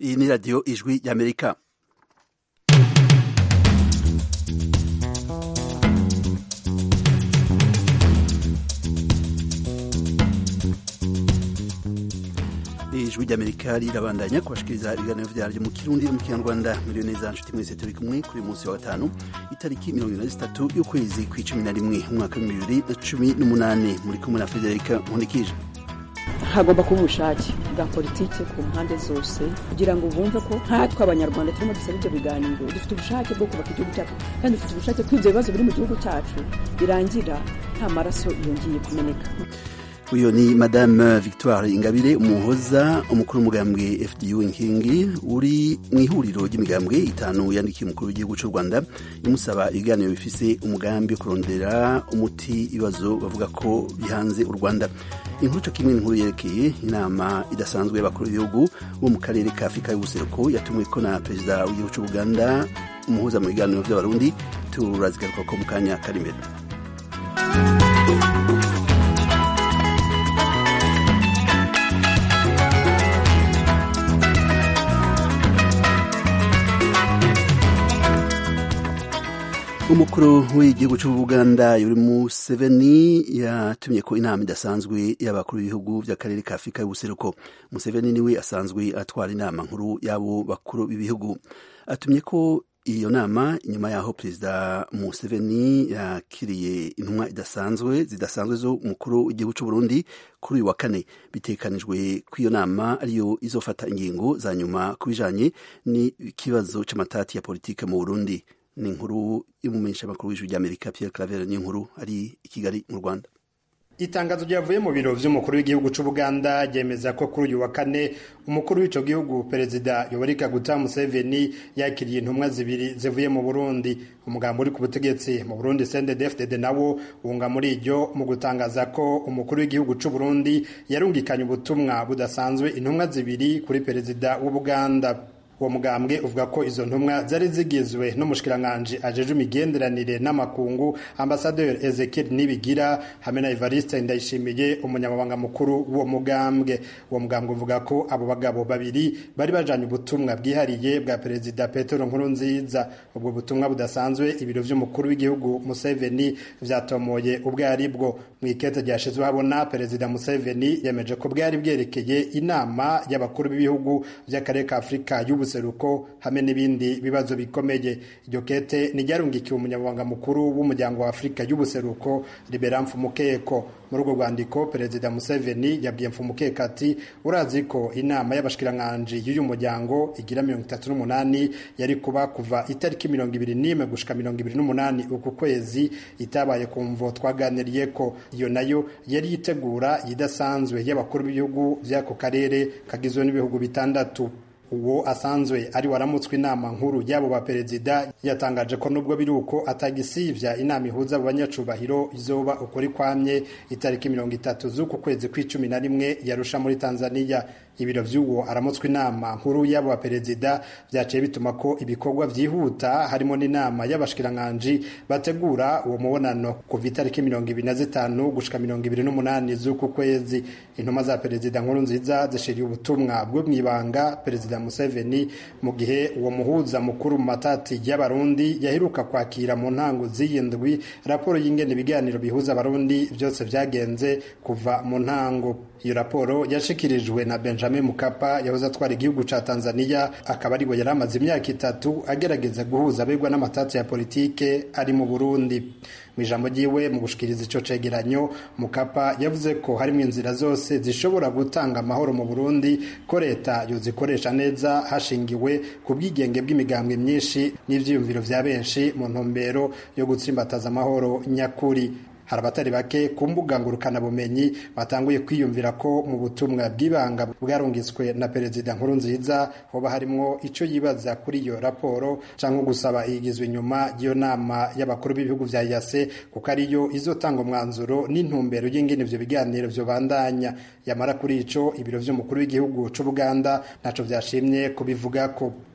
Iyi ni radiyo ijwi y'Amerika. Ijwi ry'Amerika rirabandanya kubashikiriza ibiganiro vyaryo mu Kirundi no mu Kinyarwanda. Miliyo neza nshuti mwese turi kumwe kuri munsi wa gatanu itariki 23 y'ukwezi kwa11 umwaka wa 2018 muri kumwe na Federica Nkundikije. Hagomba kuba ubushake bwa politike ku mpande zose kugira ngo bumve ko nkatwe abanyarwanda turimo dusaba ibyo biganiro, dufite ubushake bwo kubaka igihugu cyacu kandi dufite ubushake ko ibyo bibazo biri mu gihugu cyacu birangira nta maraso yongeye kumeneka. Uyo ni Madame Victoire Ingabire Umuhoza, umukuru w'umugambwe FDU Inkingi uri mu ihuriro ry'imigambwe itanu yandikiye umukuru w'igihugu cy'u Rwanda imusaba ibiganiro bifise umugambi wo kurondera umuti ibibazo bavuga ko bihanze u Rwanda. Inkuru cyo kimwe n'inkuru yerekeye inama idasanzwe y'abakuru b'ibihugu bo mu karere ka Afurika y'ubuseruko yatumwe ko na perezida w'igihugu cy'u Uganda umuhuza mu biganiro by'abarundi. Turazigaruka ko mu kanya kari imbere. Umukuru w'igihugu cy'u Uganda Yoweri Museveni yatumye ko inama idasanzwe y'abakuru b'ibihugu by'akarere ka Afurika y'ubuseruko. Museveni niwe asanzwe atwara inama nkuru y'abo bakuru b'ibihugu. Atumye ko iyo nama inyuma yaho perezida Museveni yakiriye intumwa zidasanzwe zo umukuru w'igihugu cy'u Burundi kuri uyu wa kane. Bitekanijwe ko iyo nama ariyo izofata ingingo za nyuma kubijanye n'ikibazo c'amatati ya politike mu Burundi. Ni inkuru y'umumenyesha makuru w'ijwi ry'Amerika Pierre Claver, ni inkuru ari i Kigali mu Rwanda. Itangazo ryavuye mu biro vy'umukuru w'igihugu cy'u Buganda ryemeza ko kuri uyu wa kane umukuru w'ico gihugu perezida Yoweri Kaguta Museveni yakiriye intumwa zibiri zivuye mu Burundi. Umugambo uri ku butegetsi mu Burundi CNDD-FDD nawo wunga muri iryo mu gutangaza ko umukuru w'igihugu cy'u Burundi yarungikanye ubutumwa budasanzwe intumwa zibiri kuri perezida w'u Buganda. Uwo mugambwe uvuga ko izo ntumwa zari zigizwe n'umushikiranganje ajeje imigenderanire n'amakungu Ambassadeur Ezekiel Nibigira hamwe na Evariste Ndayishimiye umunyamabanga mukuru w'uwo mugambwe. Uwo mugambwe uvuga ko abo bagabo babiri bari bajanye ubutumwa bwihariye bwa perezida Petero Nkurunziza. Ubwo butumwa budasanzwe ibiro vy'umukuru w'igihugu Museveni vyatomoye ubwo ari bwo. Mu ikete ryashizwe habona perezida Museveni yemeje ko bwari bwerekeye inama y'abakuru b'ibihugu by'akarere ka Afurika y'ubuseruko hamwe n'ibindi bibazo bikomeye. Iryo kete ni ryarungikiwe umunyamabanga mukuru w'umuryango wa Afurika y'ubuseruko Liberat Mfumukeko. Muri urwo rwandiko perezida Museveni yabwiye Mfumukeko ati urazi ko inama y'abashikiranganje y'uyu muryango igira 38 yari kuba kuva itariki 21 gushika 28 uku kwezi itabaye kumvo twaganiriye ko iyo nayo yari yitegura yidasanzwe y'abakuru b'ibihugu by'ako karere kagizwe n'ibihugu bitandatu. Uwo asanzwe ari waramutswe inama nkuru y'abo ba perezida yatangaje ko nubwo biri uko atagisivya inama ihuza abanyacubahiro izoba ukuri kwamye itariki 30 z'uku kwezi kwa11 yarusha muri Tanzania. Ibiro vy'uwo aramutswe inama nkuru y'abo ba perezida byaciye bituma ko ibikorwa vyihuta harimo n'inama y'abashikiranganje bategura uwo mubonano kuva itariki 25 gushika 28 z'uku kwezi. Intuma za perezida Nkurunziza zishiriye ubutumwa bwo mwibanga perezida Museveni mu gihe uwo muhuza mukuru mu matati y'abarundi yaheruka kwakira mu ntango z'iyindwi raporo y'ingene ibiganiro bihuza abarundi byose vyagenze kuva mu ntango. Iyo raporo yashikirijwe na Benjamin Mkapa yahoze atwara igihugu ca Tanzania, akaba ariwe yari amaze imyaka 3 agerageza guhuza abegwa n'amatati ya politike ari mu Burundi. Mu ijambo ryiwe mu gushikiriza ico cegeranyo, Mkapa yavuze ko harimo inzira zose zishobora gutanga amahoro mu Burundi, ko leta yozikoresha neza hashingiwe ku bwigenge bw'imigambwe myinshi n'ivyiyumviro vya benshi mu ntumbero yo gutsimbataza amahoro nyakuri. Hari abatari bake ku mbuga ngurukana bumenyi batanguye kwiyumvira ko mu butumwa bw'ibanga bwarungitswe na perezida Nkurunziza hoba harimo ico yibaza kuri iyo raporo canke gusaba igizwe inyuma y'iyo nama y'abakuru b'ibihugu vya EAC kuko ariyo izotanga umwanzuro n'intumbero y'ingene ivyo biganiro vyo bandanya. Yamara kuri ico ibiro vy'umukuru w'igihugu c'u Buganda naco vyashimye kubivugako.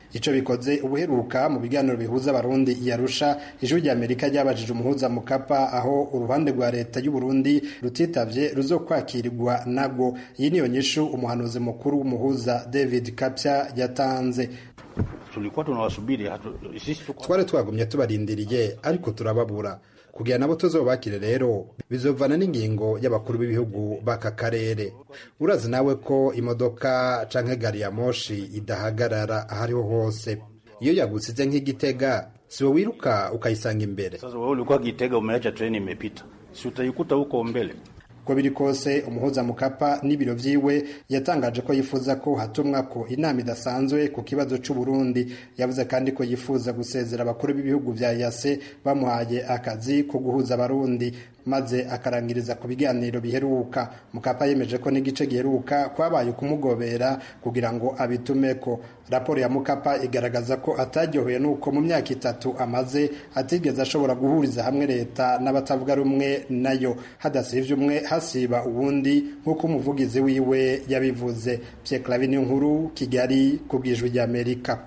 ico bikoze ubuheruka mu biganiro bihuza abarundi yarusha ijwi rya Amerika ryabajije umuhuza Mukapa aho uruhande rwa leta y'u Burundi rutitavye ruzokwakirirwa nago. Iyi niyo nyishu umuhanuzi mukuru w'umuhuza David Kapya yatanze. Tulikuwa tunawasubiri twari twagumye tubarindiriye ariko turababura kugira nabo tuzobakire. Rero bizovana n'ingingo y'abakuru b'ibihugu baka karere. Urazi nawe ko imodoka canke gari ya moshi idahagarara ahariho hose. Iyo yagusize nk'Igitega siwe wiruka ukayisanga imbere. Sasa wewe ulikuwa Gitega umeacha treni imepita, si utayikuta huko mbele. Ko biri kose umuhuza Mukapa n'ibiro vyiwe yatangaje ko yifuza ko hatumwa ko inama idasanzwe ku kibazo c'u Burundi. Yavuze kandi ko yifuza gusezera abakuru b'ibihugu vya yase bamuhaye akazi ko guhuza abarundi maze akarangiriza ku biganiro biheruka. Mukapa yemeje ko n'igice giheruka kwabaye kumugobera kugira ngo abitumeko. Raporo ya Mukapa igaragaza ko ataryoheye nuko mu myaka 3 amaze atigeze ashobora guhuriza hamwe leta n'abatavuga rumwe nayo, hadasivye umwe hasiba ubundi nk'uko umuvugizi wiwe yabivuze. Pierre Claver Nkuru, Kigali, kubwijwi rya Amerika.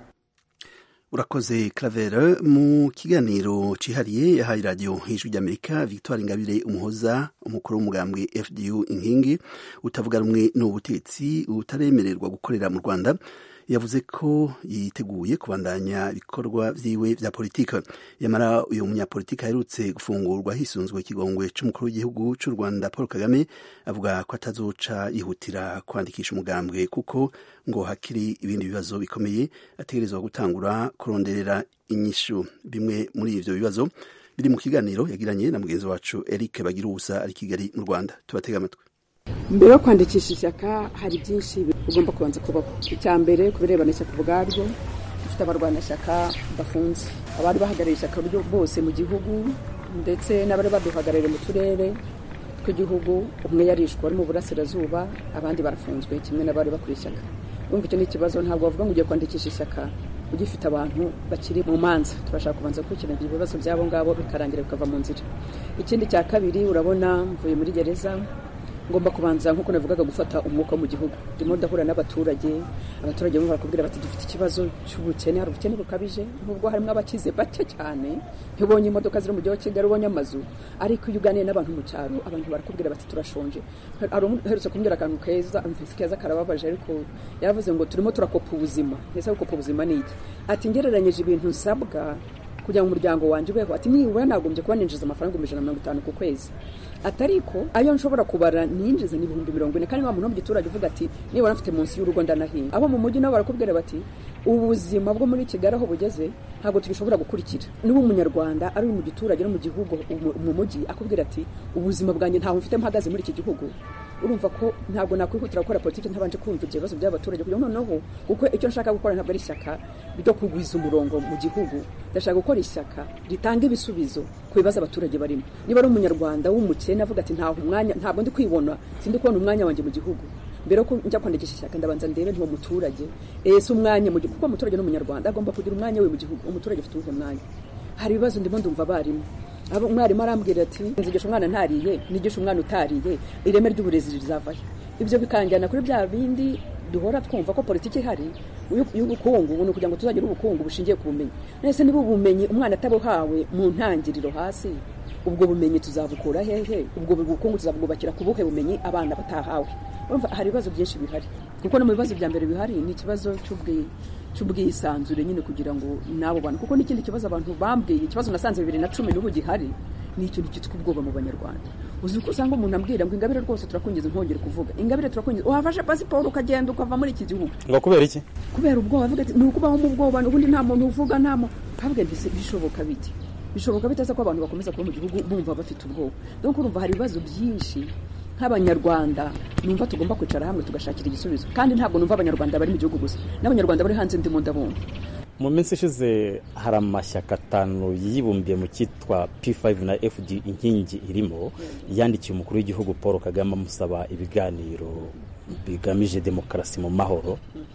Urakoze Claver. Mu kiganiro cihariye yahaye radio Ijwi ry'Amerika, Victoire Ingabire Umuhoza, umukuru w'umugambwe FDU inkingi utavuga rumwe n'ubutetsi utaremererwa gukorera mu Rwanda, yavuze ko yiteguye kubandanya ibikorwa vyiwe vya politika. Yamara uyu munyapolitika aherutse gufungurwa hisunzwe ikigongwe c'umukuru w'igihugu c'u Rwanda Paul Kagame, avuga ko atazoca yihutira kwandikisha umugambwe kuko ngo hakiri ibindi bibazo bikomeye ategerezwa gutangura kuronderera inyishu. Bimwe muri ivyo bibazo biri mu kiganiro yagiranye na mugenzi wacu Eric Bagirusa ari Kigali mu Rwanda. Tubatega amatwi. Mbere yo kwandikisha ishyaka hari byinshi ugomba kubanza kubaho. Icya mbere kubirebana ishyaka ubwaryo, dufite abarwanashyaka bafunze, abari bahagarariye ishyaka bose mu gihugu ndetse n'abari baduhagarariye mu turere tw'igihugu. Umwe yarishwe ari mu burasirazuba, abandi barafunzwe kimwe n'abari bakuriye ishyaka. Urumva icyo ni ikibazo. Ntabwo bavuga ngo ugiye kwandikisha ishyaka ugifite abantu bakiri mu manza. Turashaka kubanza gukurikirana ibibazo byabo ngabo bikarangira bikava mu nzira. Ikindi cya kabiri, urabona mvuye muri gereza, ngomba kubanza nkuko navugaga gufata umwuka mu gihugu. Ndimo ndahura n'abaturage bamwe barakubwira bati dufite ikibazo cy'ubukene, hari ubukene bukabije, nubwo harimo abakize bake cyane. Ntibonye imodoka ziri mu gihugu wa Kigali, ubonye amazu, ariko iyo uganiye n'abantu mu cyaro abantu barakubwira bati turashonje. Herutse kumbwira akantu keza karababaje, ariko yavuze ngo turimo turakopa ubuzima. Ese gukopa ubuzima ni iki? Ati ngereranyije ibintu nsabwa kugira ngo umuryango wanje ubeho, ati niba nagombye kuba ninjiza amafaranga 150 ku kwezi, atariko ayo nshobora kubara ninjiza ni 40,000. kandi wa muntu mu giturage uvuga ati niba nafite munsi y'urugo ndanahinga. Abo mu mujyi nabo barakubwira bati ubuzima bwo muri Kigali aho bugeze ntabwo tugishobora gukurikira. Niba umunyarwanda ari mu giturage no mu gihugu mu mujyi akubwira ati ubuzima bwanjye ntaho mfite mpagaze muri iki gihugu, urumva ko ntabwo nakwihutira gukora politiki ntabanje kumva ibyo bibazo by'abaturage. Kugira noneho kuko icyo nshaka gukora ntabwo ari ishyaka ryo kugwiza umurongo mu gihugu, ndashaka gukora ishyaka ritanga ibisubizo ku bibazo abaturage barimo. Niba ari umunyarwanda w'umukene avuga ati ntaho umwanya, ntabwo ndi kwibona, sindi kubona umwanya wanjye mu gihugu, mbere ko njya kwandikisha ishyaka ndabanza ndebe ntuwo muturage ese umwanya mu gihugu, kuko umuturage n'umunyarwanda agomba kugira umwanya we mu gihugu. Umuturage afite uwuhe mwanya? Hari ibibazo ndimo ndumva barimo. Umwarimu arambwira ati nzigisha umwana ntariye, nigisha umwana utariye, ireme ry'uburezi rizavahe. Ibyo bikanjyana kuri bya bindi duhora twumva ko politiki ihari y'ubukungu, ubu kugira ngo tuzagira ubukungu bushingiye ku bumenyi. Nese niba ubumenyi umwana atabuhawe mu ntangiriro hasi, ubwo bumenyi tuzabukura hehe? Ubwo bukungu tuzabwubakira ku buhe bumenyi abana batahawe? Urumva hari ibibazo byinshi bihari, kuko no mu bibazo bya mbere bihari ni ikibazo cy'ubwisanzure nyine kugira ngo nabo bantu, kuko n'ikindi kibazo abantu bambwiye, ikibazo nasanze 2010 n'ubu gihari, ni ikintu cyitwa ubwoba mu Banyarwanda. Uzi ko usanga umuntu ambwira ngo Ingabire rwose turakungiza, nkongera kuvuga Ingabire turakungiza, uhafashe pasiporo ukagenda ukava muri iki gihugu. Ngo kubera iki? Kubera ubwoba. Avuga ati nukubaho mu bwoba, ubundi nta muntu uvuga, nta muntu. Kabwe bishoboka biti? Bishoboka bitase ko abantu bakomeza kuba mu gihugu bumva bafite ubwoba. Donc urumva hari ibibazo byinshi nk'Abanyarwanda numva tugomba kwicara hamwe tugashakira igisubizo. Kandi ntabwo numva Abanyarwanda bari mu gihugu gusa, n'Abanyarwanda bari hanze ndimo ndabumva. Mu minsi ishize hari amashyaka 5 yibumbiye mu cyitwa P5 na FD inkingi irimo, yandikiye umukuru w'igihugu Paul Kagame amusaba ibiganiro bigamije demokarasi mu mahoro.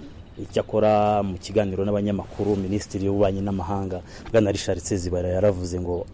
Icyakora mu kiganiro n'abanyamakuru, Minisitiri w'Ububanyi n'Amahanga Bwana Richard Sezibara yaravuze ngo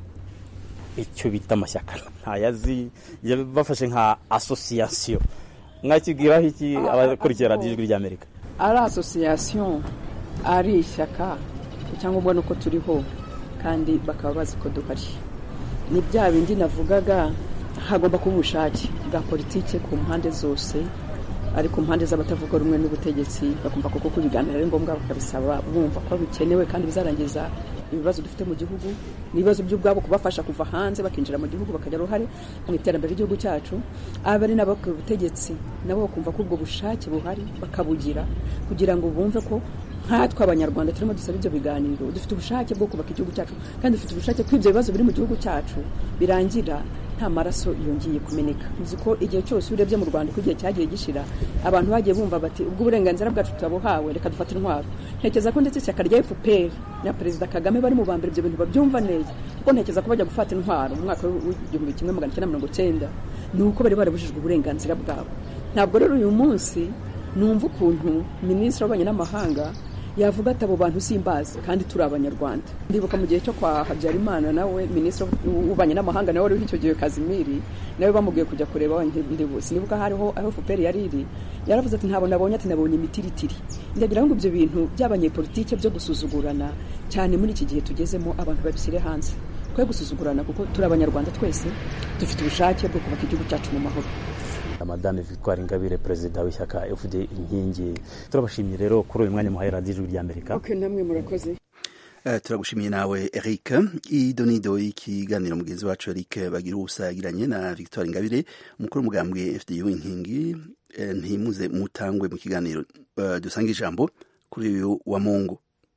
icyo bita amashyaka ntayazi, bafashe nka association. Mwakibwiraho iki abakurikira Radio Ijwi ry'Amerika? Ari association ari ishyaka icyangombwa nuko turiho kandi bakaba bazi ko duhari. Ni bya bindi navugaga, hagomba kuba ubushake bwa politike ku mpande zose, ariko mpande z'abatavuga rumwe n'ubutegetsi bakumva koko kubiganira ari ngombwa, bakabisaba bumva ko bikenewe kandi bizarangiza ibibazo dufite mu gihugu, n'ibibazo by'ubwabo kubafasha kuva hanze bakinjira mu gihugu bakagira uruhare mu iterambere ry'igihugu cyacu. Abari n'abakora ubutegetsi nabo bakumva ko ubwo bushake buhari bakabugira, kugira ngo bumve ko nkatwe abanyarwanda turimo dusaba ibyo biganiro, dufite ubushake bwo kubaka igihugu cyacu kandi dufite ubushake ko ibyo bibazo biri mu gihugu cyacu birangira nta maraso yongeye kumeneka. Uzi ko igihe cyose urebye mu Rwanda ko igihe cyagiye gishira, abantu bagiye bumva bati ubwo uburenganzira bwacu turabuhawe, reka dufate intwaro. Ntekereza ko ndetse ishyaka rya FPR na Perezida Kagame bari mu bambere ibyo bintu babyumva neza, kuko ntekereza ko bajya gufata intwaro mu mwaka w'1990 nuko bari barabujijwe uburenganzira bwabo. Ntabwo rero uyu munsi numva ukuntu Minisitiri w'Ububanyi n'Amahanga yavuga ati abo bantu simbazi kandi turi abanyarwanda. Ndibuka mu gihe cyo kwa Habyarimana nawe Minisitiri w'Ububanyi n'Amahanga nawe uri icyo gihe Kazimiri nawe bamubwiye kujya kureba ndibuka nibuka hariho aho FPR yariri, yaravuze ati ntabwo nabonye, ati nabonye imitiritiri. Ndagira ngo ibyo bintu by'abanyepolitike byo gusuzugurana cyane muri iki gihe tugezemo abantu babishyire hanze, kwe gusuzugurana kuko turi abanyarwanda twese dufite ubushake bwo kubaka igihugu cyacu mu mahoro. Madame Victoire Ingabire, perezida w'ishyaka FD Inkingi, turabashimiye rero kuri uyu mwanya muhaye radiyo ijwi ry'Amerika. Okay, namwe murakoze. Turagushimiye nawe Eric. Idonido y'ikiganiro mugenzi wacu Eric Bagiruwubusa yagiranye na Victoire Ingabire, umukuru w'umugambwe FD Inkingi. Ntimuze mutangwe mu kiganiro dusanga ijambo kuri uyu wa Mungu.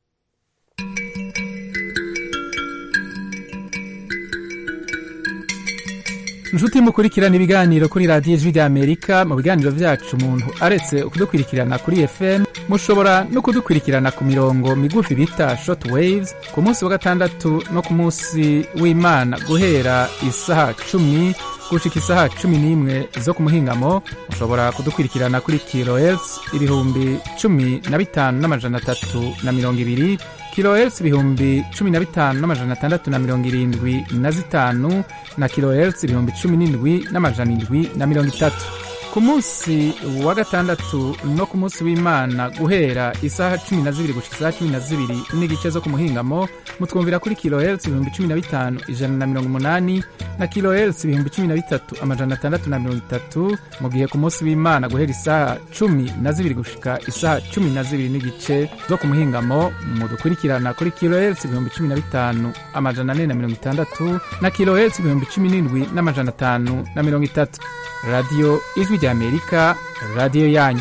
Inshuti mukurikirana ibiganiro kuri radiyo ijwi ry'Amerika, mu biganiro byacu umuntu aretse kudukurikirana kuri FM, mushobora no kudukurikirana ku mirongo migufi bita short waves ku munsi wa gatandatu no ku munsi w'Imana guhera isaha 10 gushika isaha 11 zo ku muhingamo. Mushobora kudukurikirana kuri kilohertz 15,320 kilohertz 15,675 na kilohertz 17,730. Ku munsi wa gatandatu no ku munsi w'Imana guhera isaha 12 gushika isaha 12 n'igice zo ku muhingamo, mutwumvira kuri kilohertz 15,180 na kilohertz 13,630. mu gihe ku munsi w'Imana guhera isaha 12 gushika isaha 12 n'igice zo ku muhingamo, mudukurikirana kuri kilohertz 15,460 na kilohertz 17,530. Radio Ijwi ry'Amerika, radio yanyu.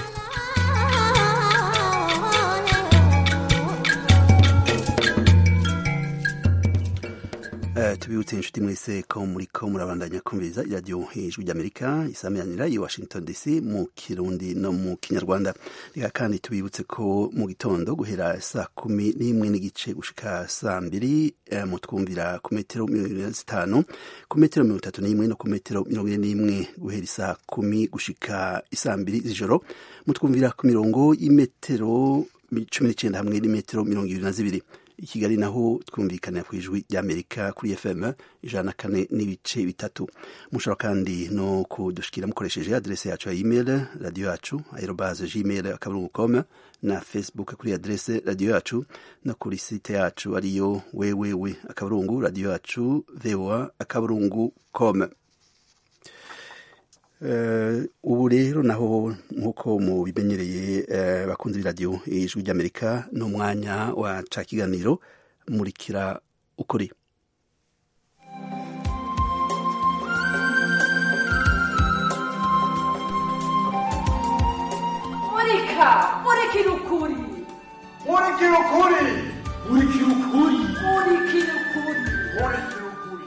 Tubibutse inshuti mwese ko muriko murabandanya kumviriza radio Ijwi ry'Amerika isameranira i Washington DC mu Kirundi no mu Kinyarwanda. Reka kandi tubibutse ko mu gitondo guhera saa 11 n'igice gushika saa 2 mutwumvira ku metero 5, ku metero 31 no ku metero 41, guhera saa 10 gushika isaa 2 z'ijoro mutwumvira ku mirongo y'imetero 19 hamwe n'imetero 22. I Kigali naho twumvikana ku Ijwi ry'Amerika kuri FM 104.3. Mushobora kandi no kudushikira mukoresheje adresse yacu ya email radio yacu @gmail.com na Facebook kuri adresse radio yacu no kuri site yacu ariyo www.radio yacu voa.com. Ubu rero naho nkuko mu bimenyereye bakunze radio Ijwi ry'Amerika no mwanya wa ca kiganiro murikira ukuri. Murikira ukuri. Murikira ukuri. Murikira ukuri. Murikira ukuri. Murikira ukuri.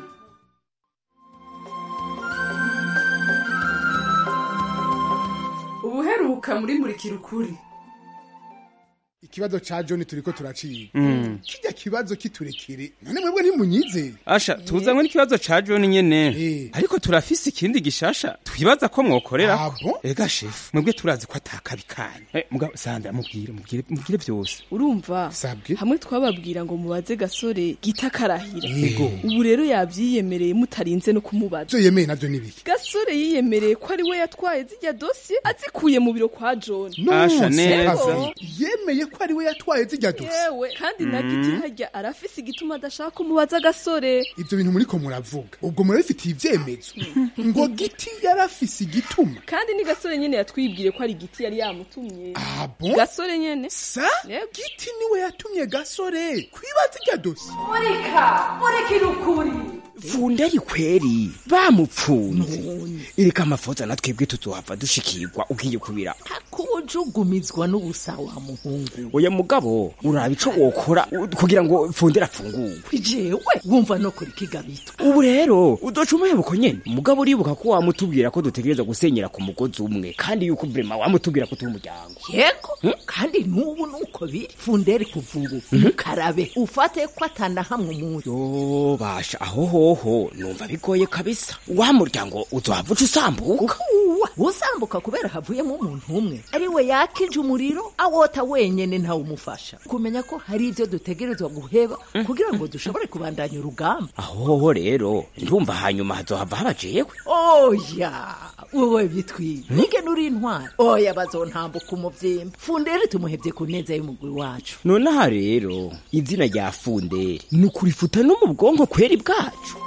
Ubuheruka muri Murikira ukuri. Ikibazo cha John turiko turaciye. Kijya kibazo kiturekere. None mwebwe ntimunyize. Asha tuzanywe n'ikibazo cha John nyene. Ariko turafise ikindi gishasha. Twibaza ko mwokorera. Ega chef, mwebwe turazi ko atakabikanye. Mugabo sanda mubwire byose. Urumva? Sabwe. Hamwe twababwira ngo mubaze Gasore gitakarahira. Ubu rero yabyiyemereye mutarinze no kumubaza. Byo yemeye navyo nibiki? Gasore yiyemereye ko ari we yatwaye zijya dossier azikuye mu biro kwa John. Asha neza. Yemeye ko ari we yatwaye zijya dose yewe kandi na giti harya arafise igituma adashaka kumubaza gasore ivyo bintu muriko muravuga ubwo murabifitiye ivyemezo ngo giti yarafise igituma kandi ni gasore nyene yatwibwire ko ari giti yari yamutumye bon? gasore nyene sa giti niwe yatumye gasore kwibaza ijya dose murikira ukuri Funderi kweri bamupfunze ireka amafoto natwebwe tuzohava dushikirwa ugiye kubira akujugumizwa n'ubusa wa muhungu oya mugabo uraba ico wokora kugira ngo Fundera afungurwe jewe wumva no kuri kigabito ubu rero udocuma buko nyene mugabo uribuka ko wamutubwira ko dutegereza gusenyera ku mugozi umwe kandi yuko vraiment wamutubwira ko turi umuryango yego kandi nubu nuko biri Funderi kuvubu karabe ufate ko atana hamwe umuntu yo basha aho numva bigoye kabisa wa muryango uzohava usambuka usambuka kubera havuyemo umuntu umwe ari we yakije umuriro awota wenyene ntawe umufasha kumenya ko hari ivyo dutegerezwa guheba kugira ngo dushobore kubandanya urugamba aho rero ndumva hanyuma hazohava habajewe oya wowe bitwi nige nuri intwari oya bazontambuka umuvyimba Funderi tumuhevye ku neza y'umugwi wacu nonaha rero izina rya Funderi nukurifuta no mu bwonko kweri bwacu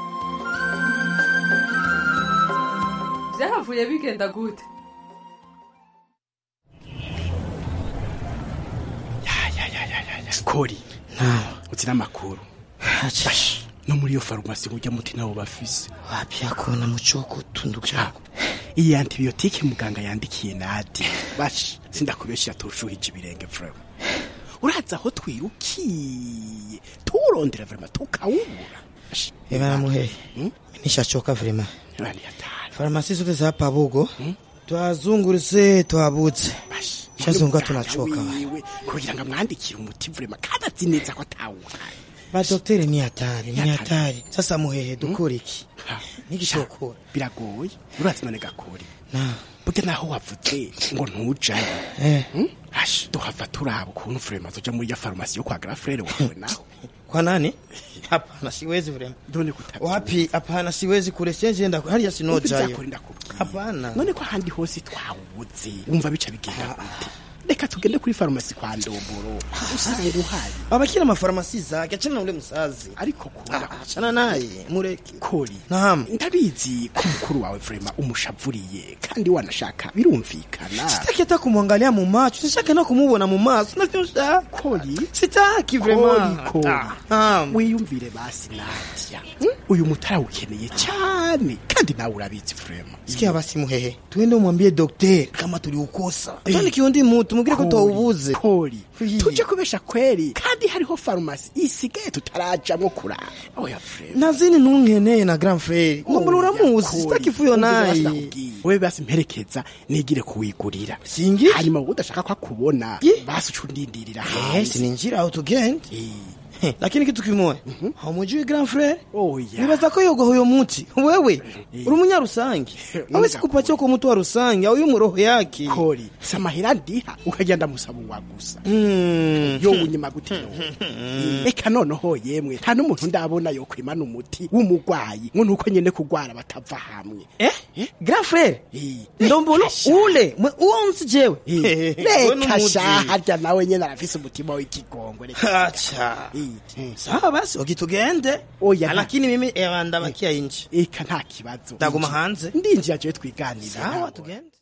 byahavuye bigenda gute Skori uzina makuru no muri yo farumasi ujya muti nabo bafise wapi akona muchoko tunduka iyi antibiotique muganga yandikiye nati sindakubeshya turushuhije ibirenge frere uraza aho twirukiye turondera vraiment tukawubura Eba muhe nishachoka vraiment farumasi zote za Pabugo twazungurise twabutse shazunga tunachoka kugira ngo mwandikire umuti vraiment kandi azineza ko atawuha ba docteur ni hatari sasa muhehe dukora iki nigishokora biragoye urazi none gakori buke naho wavuze ngo ntujaye duhava turaba ukuntu vraiment tuja muri ya farumasi yo kwa Grafrere wawe naho kwa nani hapana siwezi vrema done kutabi wapi hapana siwezi kule senje nda hariya sinojayo hapana none ko handi hose twawuze umva bica bigenda gute reka tugende kuri farumasi kwa Ndomboro usanga uhari abakira amafarumasi zake acana ule musazi ariko kora acana naye mureke kori naam ndabizi ko mukuru wawe vrema umushavuriye kandi wanashaka birumvikana sitaki hata kumwangalia mu macho sitaki na kumubona mu maso nafyosha kori sitaki vrema wiyumvire basi Nadia uyu mutara ukeneye cyane kandi nawe urabizi vrema sikia basi muhehe tuende umwambie docteur kama tuliukosa twende kiondi mutu mugire ko tawubuze kori tuje kubesha kweri kandi hariho farumasi isigaye tutarajamwo kurara oya vrema nazini ntunkeneye na grand frère ngo uramuzi sitaki fuyo naye wewe basi mperekeza nigire kuwigurira singi hanyuma udashaka ko akubona basi ucundindirira hasi ninjira aho tugende lakini kitu kimoja haumujui grand frère nibaza ko yogo huyo muti wewe uri umunyarusangi awezi kupatia ko mutu wa rusangi au yumu roho yake kori samahira ndiha ukagenda musabu wagusa yo unyima gutino eka noneho yemwe nta n'umuntu ndabona yo kwimana umuti w'umugwayi ngo nuko nyene kugwara batava hamwe grand frère Ndombolo ule uonsi jewe reka shaharya nawe nyene arafise umutima w'ikigongwe acha sawa basi ukitugende lakini mimi ndabakia inchi eka nta kibazo ndaguma hanze ndinjira je twiganira sawa tugende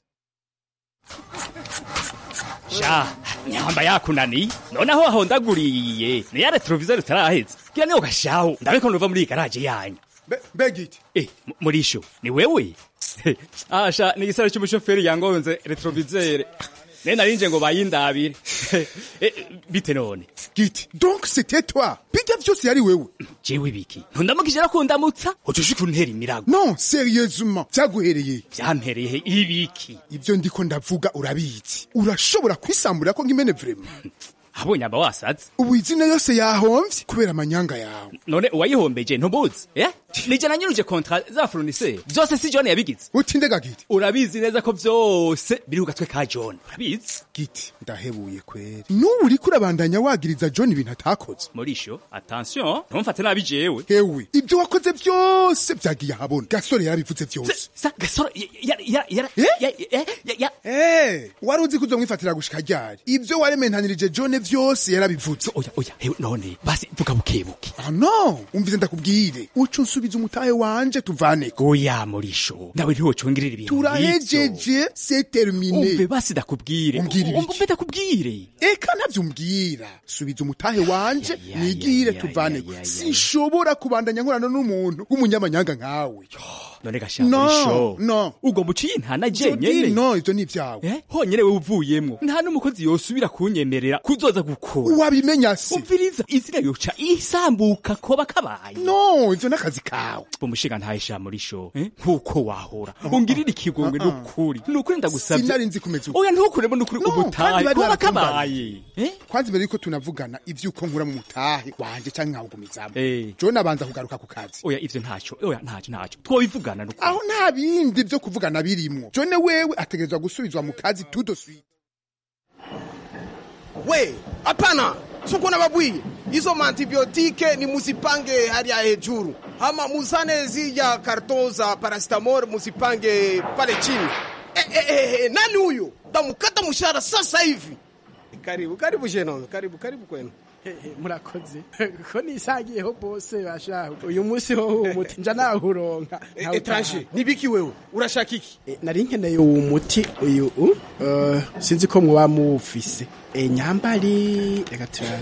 nyamba yakunani noneho aho ndaguriye ni ya retroviseur utarahetse kira niyo gashaho ndabeko ndova muri garage yanyu begiti murisho ni wewe asha ni gisara cy'umushoferi yangonze retroviseur narinje ngo bayindabire bite none giti donc c'était toi bijya byose yari wewe jewe biki ntundamukije ko ndamutsa utushika untera imirago non sérieusement byaguhereye byampereye ibiki ibyo ndiko ndavuga urabizi urashobora kwisambura ko ngimene vraiment abonye aba wasaze ubu izina yose yahomvye kubera amanyanga yawe none uwayihombeje ntubuzi nije nanyuruje contrat za fournisseur byose si John yabigize utindega giti urabizi neza ko byose biri ugatwe ka John urabizi giti ndahebuye kweri n'ubu uri kurabandanya wagiriza John ibintu atakoze murisho attention ntumfate nabi jewe hewe ibyo wakoze byose byagiye habona gasore yarabivuze byose sa gasore wari uzi kuzomwifatira gushika ryari ivyo warementanirije John vyose yarabivutse oya hewe none basi vuga bukebuke no umvize ndakubwire uco nsubiza umutahe wanje tuvaneko oya murisho nawe ntiwocongirira ibintu turahejeje c'est terminé umve basi ndakubwire umve ndakubwire eka ntavyumbwira subiza umutahe wanje nigire tuvaneko sinshobora kubandanya nkorana n'umuntu w'umunyamanyanga nkawe none gashamurisho no ugomba uciye intana jenyene no ivyo ni vyawe honyene we uvuyemwo nta n'umukozi yosubira kunyemerera kuzoza gukora wabimenya se umviriza izina yoca isambuka koba kabaye no ivyo n'akazi kawe umushinga ntaye shamurisho nkuko wahora ungirira ikigongwe n'ukuri n'ukuri ndagusabye sinari nzi kumeza oya ntukuremo n'ukuri ubutahe koba kabaye kwanza mbere yuko tunavugana ivyuko nkura mu mutahe wanje canke nkawugumizamo John abanza kugaruka ku kazi oya ivyo ntacyo twobivuga aho nta bindi byo kuvugana birimwo John wewe ategerezwa gusubizwa mu kazi tout de suite we hapana suko nababwiye izo antibiotike ni musipange hali ya hejuru ama muzane zija karton za paracetamol musipange pale chini nani huyo damukata mshahara sasa hivi karibu jeno karibu kwenu murakoze ko nisagiyeho bose bashaho uyu munsi ho umuti nja nahuronka etranger nibiki wewe urashaka iki nari nkeneye uwo muti uyu sinzi ko mwa mufise nyambari reka tura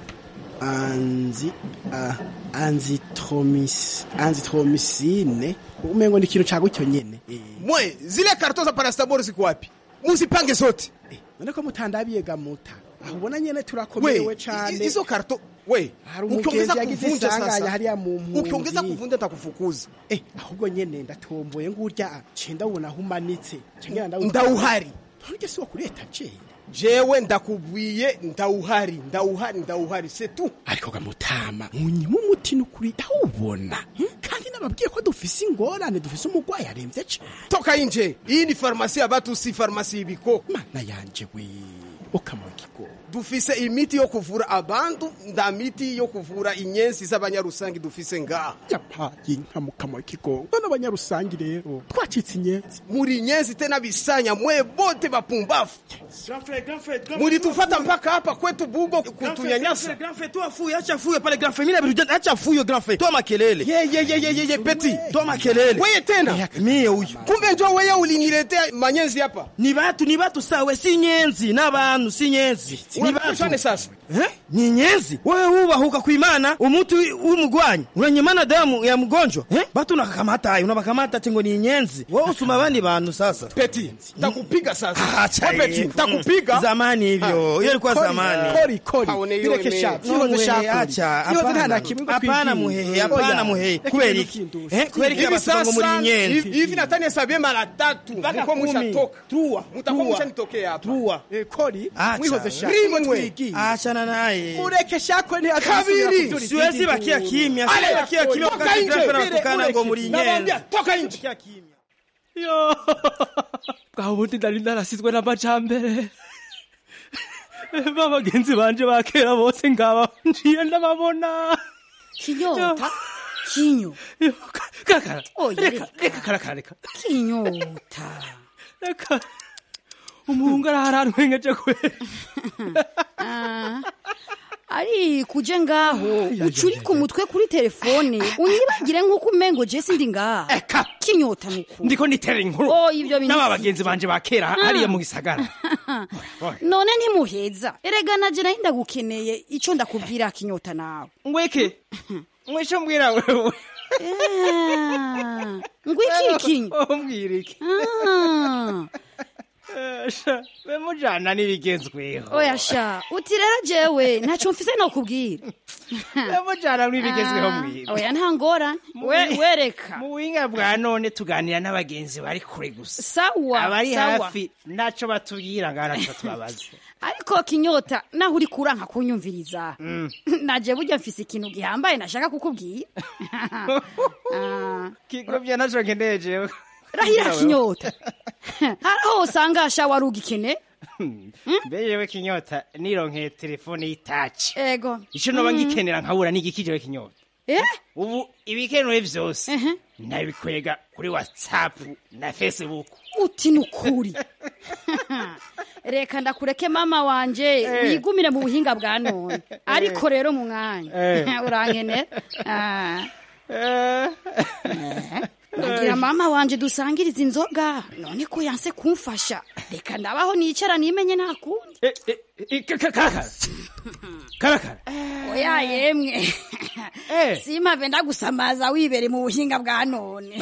anzitromycine umengo ni kintu cyagucyo nyene mwe zile karton za paracetamol ziko wapi musipange zote none ko mutandabiye gamuta ubona nyene turakomerewe cyane izo karto we ukiongeza kuvunja sasa hariya mu mpunzi ukiongeza kuvunja takufukuza ahubwo nyene ndatomboye ngurya cenda ubona humanitse cengera ndawuhari ntonge siwo kuri etage jewe ndakubwiye ndawuhari c'est tout ariko gamutama munyimu muti n'ukuri ndawubona kandi nababwiye ko dufise ingorane dufise umugwayi aremvye cyane toka inje iyi ni farmasi y'abatu si farmasi y'ibiko mana yanje we ukamugiko dufise imiti yo kuvura abantu nda miti yo kuvura inyenzi z'abanyarusangi dufise ngaha yapaye nkamukamo ikigo none abanyarusangi rero twacitse inyenzi muri inyenzi tena bisanya mwe bote bapumbafu muri tufata mpaka hapa kwetu bugo kutunyanyasa acha fuyo pale grand frère mimi acha fuyo grand frère toa makelele ye petit toa makelele wewe tena mimi huyu kumbe njoo wewe uliniletea manyenzi hapa ni watu sawa si nyenzi n'abantu si nyenzi unatushane sasa ni nyenzi wewe ubahuka kuimana umutu w'umugwanyi uranyemana damu ya mgonjwa batu nakakamata unabakamata tingo ni nyenzi wewe usuma bandi bantu sasa petit takupiga sasa petit takupiga zamani hivyo hiyo ilikuwa zamani kori direkesha acha hapana muhehe kweli iki kweli kama songo muri nyenzi hivi natani hesabie mara 3 mko mshatoka mtakuwa mshanitokea hapa kori mwihozesha achana naye murekesha ko ni kabiri siwezi bakia kimya wakati tukana ngo muri nyenzi toka nje yo gahundi ndari narasizwe n'amajambere babagenzi banje bakera bose ngaba njiye ndababona kinyota kinyo kakara reka kinyota reka umuhungu araharantwengeje kweli ari kuje ngaho ucuri ku mutwe kuri telefone unyibagire nk'uko umengo je sindi ngaha kinyota nuko ndiko nitera inkuru n'abagenzi banje bakera hariya mu gisagara none ntimuheza erega naje nahinda gukeneye ico ndakubwira kinyota nawe ngweke mwisho mbwira wewe ngwiki kinyo mbwira iki bemujana n'ibigezweho oya sha uti rero jewe ntacyo mfise no kubwira bemujana n'ibigezweho mwira oya nta ngorane wereka mu buhinga bwa none tuganira n'abagenzi bari kure gusa sawa abari hafi naco batubwira ngana cyo tubabaze ariko kinyota naho uri kuranka kunyumviriza naje burya mfise ikintu gihambaye nashaka kukubwira kigobye naco nkeneye jewe rahira kinyota haraho usanga shawari ugikene mbeyewe kinyota nironkeye telefone y'itaci ego ico noba ngikenera nkabura n'igikijewe kinyota ubu ibikenewe vyose nabikwega kuri WhatsApp na Facebook. Uti nukuri. Reka ndakureke mama wanje wigumire mu buhinga bwa none. Ariko rero mu mwanya urankene. Nagira mama wanje dusangiriza inzoga none ko yanse kumfasha. Reka ndabaho nicara nimenye nakundi. Karakara. Oya yemwe. Simave ndagusamaza wibere mu buhinga bwa none.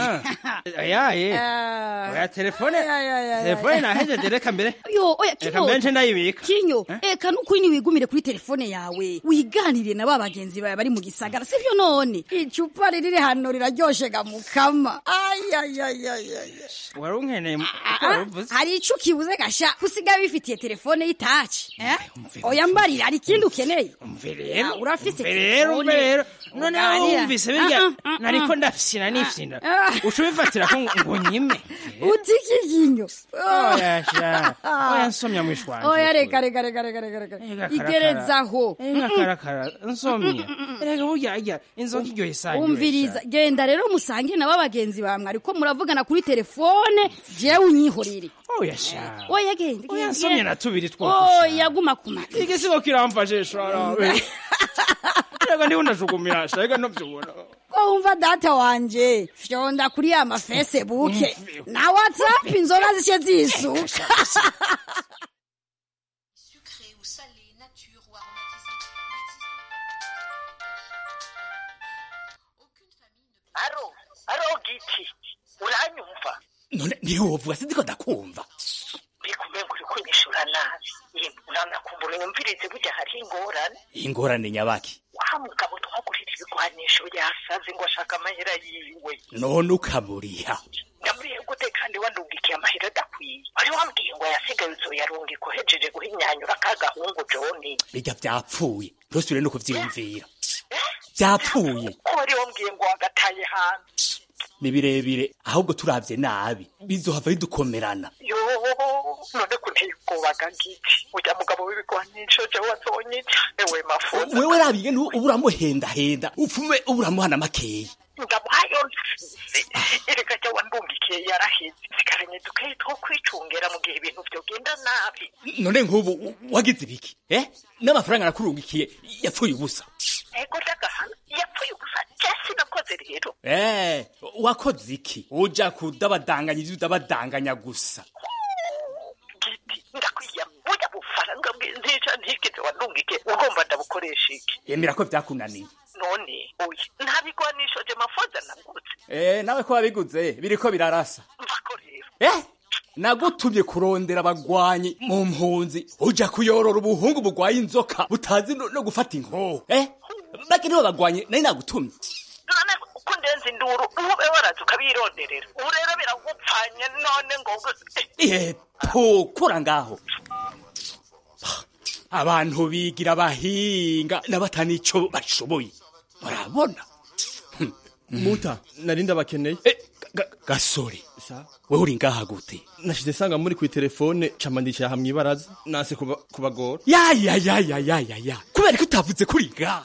Oya telefone nahejeje reka mbere. Yo oya kinyo. Reka mbere ndayibika. Kinyo eka nukuri ni wigumire kuri telefone yawe. Wiganire na babagenzi bawe bari mu gisagara sivyo none. Icupa riri hano riraryoshe gamukama. Warunkeneye hari ico kibuze gasha kusiga bifitiye telefone y'itachi oya mbarira ari kindu ukeneye umverero urafise umverero none wumvise birya nariko ndafisina nifsinda ushubifatira ko ngo nyime utikiginyo oya nsomya mwishwanje oya reka igerezaho karakara nsomya rega burya inzoga iryoye sana umviriza genda rero musange na babagenzi bamwe ariko muravugana kuri telefone jewe unyihorere oya genda oya nsomya na tubiri twoko oya guma kuma igisigo kiramfashe sharabe rega ndi undashugumira shega no byubona ko umva data wanje fyonda kuri ya Facebook na WhatsApp inzoga zishe zisu Aro giti uranyumva none niho wovuga sindiko ndakumva bikumengo uri kunyishura nabi unanakumbura nyumvirize burya hari ingorane nyabaki wa mugabo twagurira ibigwanisho yasaze ngo ashaka amahera yiwe none ukamuriha ndamuriye gute kandi wandungikiye amahera adakwiye wari wambwiye ngo yasigaye uzoyarungi kohejeje guhinyanyura kagahungu John bijya byapfuye ntosubire no kuvyiyumvira byapfuye ko wari wambwiye ngo wagataye hanze ni birebire ahubwo turavye nabi bizohava bidukomerana yo none kunteye ubwobaga ngiki ujya mugabo w'ibigwanisho je wazonyica ewe mafuza wewe rabiye uburamuhenda upfume uburamuhana makeyi ndabayo ereka cyo wandungikiye yaraheze sikaranye dukaye two kwicungera mu gihe ibintu vyogenda nabi none nk'ubu wagize ibiki n'amafaranga nakurungikiye yapfuye ubusa ego dagahana yapfuye ubusa cyese nakoze rero wakoze iki uja kudabadanganya ivyo udabadanganya gusa giti ndakwiya buja bufaranga bw'inzica ntikize wandungikiye ugomba ndabukoresha iki yemera ko vyakunaniye none oya ntabigwanisho je mafoza nagutse nawe ko wabiguze biriko birarasa mvako rero nagutumye kurondera abagwanyi mu mpunzi uja kuyorora ubuhungu bugwaye inzoka butazi no gufata inkoho baki nibo bagwanye nari nagutumye none uko ndenze induru ube waraza ukabironderera ubu rero biragupfanye none ngo kura ngaho abantu bigira abahinga n'abatanico bashoboye murabona muta narinda bakeneye gasore wewe uri ngaha gute nashize sanga muri ku telefone camandisha hamwe ibaraza nase kubagora ya kubera ko utavuze kuri ngaha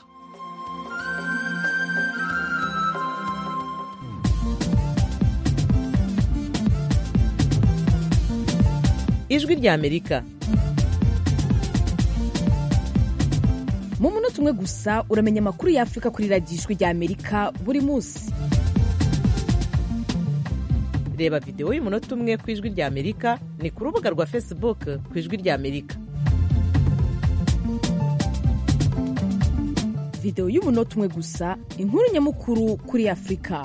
Ijwi rya Amerika mu munota umwe gusa uramenya amakuru ya Afrika kuri radiyo Ijwi rya Amerika buri munsi. Reba video y'umunota umwe ku Ijwi rya Amerika ni ku rubuga rwa Facebook ku Ijwi rya Amerika. Video y'umunota umwe gusa inkuru nyamukuru kuri Afrika.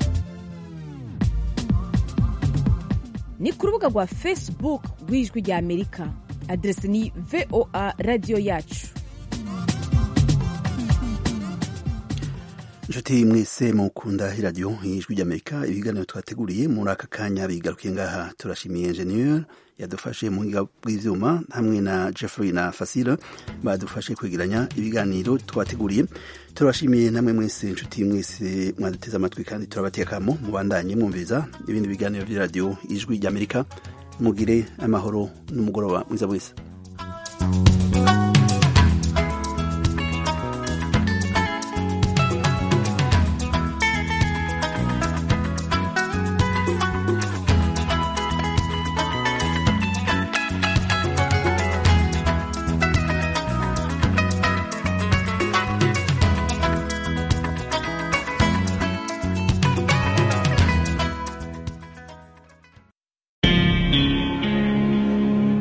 Ni ku rubuga rwa Facebook rw'Ijwi rya Amerika. Adresi ni VOA Radio Yacu. Inshuti mwese mukunda radio Ijwi ry'Amerika ibiganiro twateguriye muri aka kanya bigarukiye ngaha. Turashimiye engineer yadufashe mu ngiga bw'ivyuma hamwe na Jeffrey na Fasila badufashe kwegeranya ibiganiro twateguriye. Turashimiye namwe mwese inshuti mwese mwaduteze amatwi kandi turabatekamo mubandanye mwumviza ibindi biganiro vya radio Ijwi ry'Amerika. Mugire amahoro n'umugoroba mwiza wese.